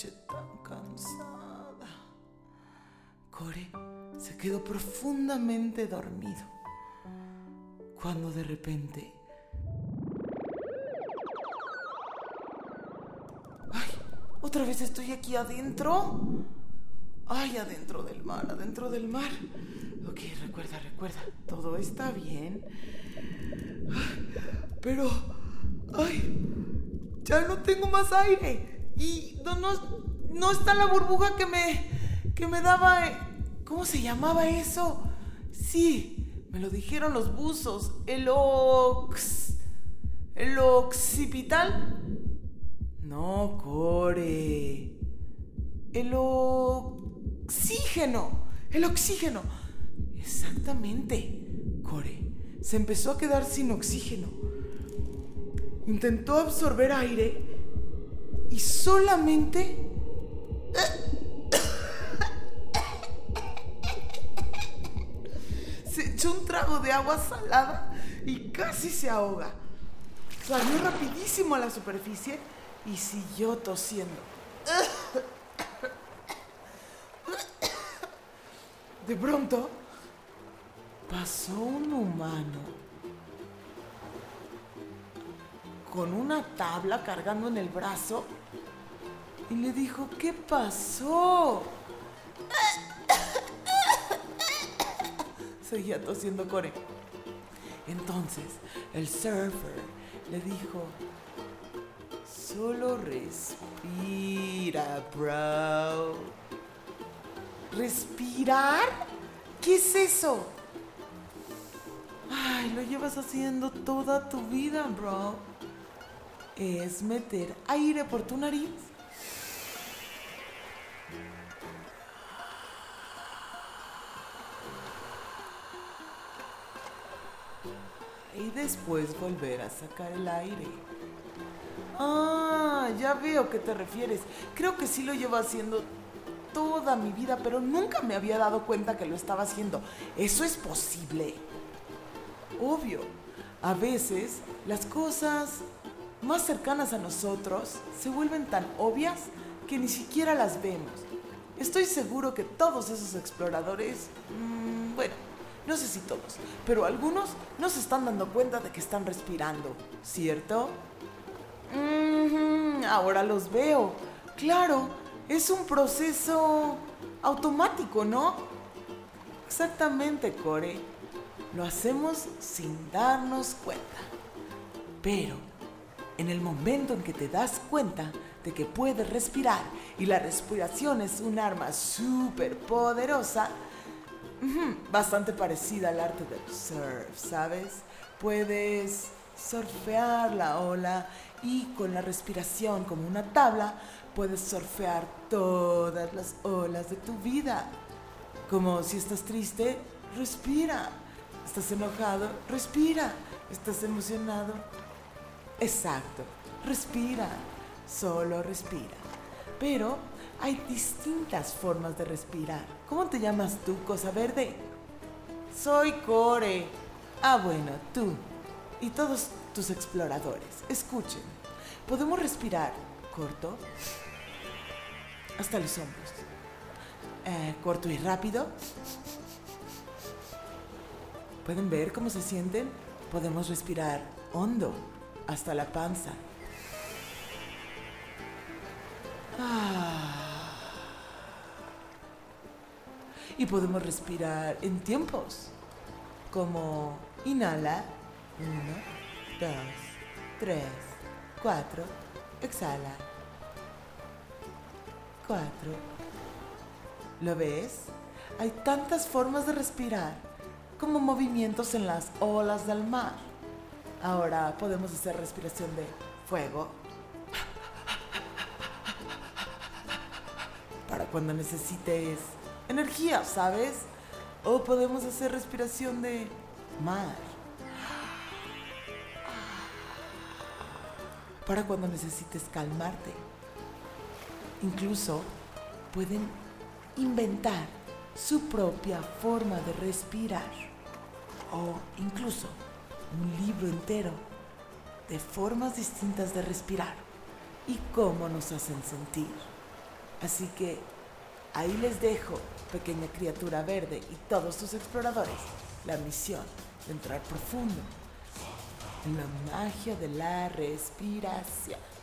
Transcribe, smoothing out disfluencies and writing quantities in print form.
noche tan cansada. Core se quedó profundamente dormido cuando de repente... ¡Ay! ¿Otra vez estoy aquí adentro? ¡Ay! Adentro del mar, adentro del mar. Ok, recuerda, todo está bien. Ay, pero... ¡ay! Ya no tengo más aire. Y no está la burbuja que me daba... ¿Cómo se llamaba eso? Sí, me lo dijeron los buzos. El occipital. No, Core. El oxígeno. Exactamente, Core. Se empezó a quedar sin oxígeno. Intentó absorber aire y solamente... se echó un trago de agua salada y casi se ahoga. Salió rapidísimo a la superficie y siguió tosiendo. De pronto, pasó un humano con una tabla cargando en el brazo y le dijo: ¿qué pasó? Seguía tosiendo Core. Entonces el surfer le dijo: solo respira, bro. ¿Respirar? ¿Qué es eso? Ay, lo llevas haciendo toda tu vida, bro. Es meter aire por tu nariz y después volver a sacar el aire. Ah, ya veo a qué te refieres. Creo que sí lo llevo haciendo toda mi vida, pero nunca me había dado cuenta que lo estaba haciendo. ¿Eso es posible? Obvio. A veces las cosas más cercanas a nosotros se vuelven tan obvias que ni siquiera las vemos. Estoy seguro que todos esos exploradores, bueno, no sé si todos, pero algunos no se están dando cuenta de que están respirando, ¿cierto? Ahora los veo. Claro, es un proceso automático, ¿no? Exactamente, Core. Lo hacemos sin darnos cuenta. Pero en el momento en que te das cuenta de que puedes respirar y la respiración es un arma súper poderosa, bastante parecida al arte del surf, ¿sabes? Puedes surfear la ola y con la respiración como una tabla puedes surfear todas las olas de tu vida. Como si estás triste, respira. Estás enojado, respira. Estás emocionado. Exacto, respira. Solo respira. Pero hay distintas formas de respirar. ¿Cómo te llamas tú, cosa verde? Soy Core. Ah, bueno, tú y todos tus exploradores, escuchen. Podemos respirar corto hasta los hombros. Corto y rápido. ¿Pueden ver cómo se sienten? Podemos respirar hondo hasta la panza. Y podemos respirar en tiempos, como inhala, 1, 2, 3, 4, exhala, 4. ¿Lo ves? Hay tantas formas de respirar, como movimientos en las olas del mar. Ahora podemos hacer respiración de fuego, para cuando necesites energía, ¿sabes? O podemos hacer respiración de mar, para cuando necesites calmarte. Incluso pueden inventar su propia forma de respirar, o incluso un libro entero de formas distintas de respirar y cómo nos hacen sentir. Así que ahí les dejo, pequeña criatura verde y todos tus exploradores, la misión de entrar profundo en la magia de la respiración.